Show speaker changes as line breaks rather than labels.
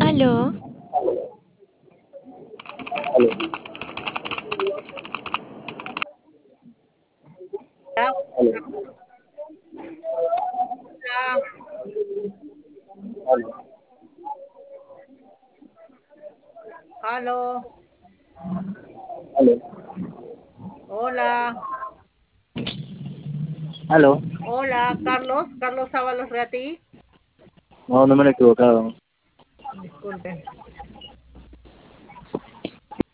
Aló,
Aló,
Hola,
aló,
hola,
aló,
aló,
aló,
hola,
aló.
hola, Carlos Ábalos Reati.
No, no me lo he equivocado.
Disculpe.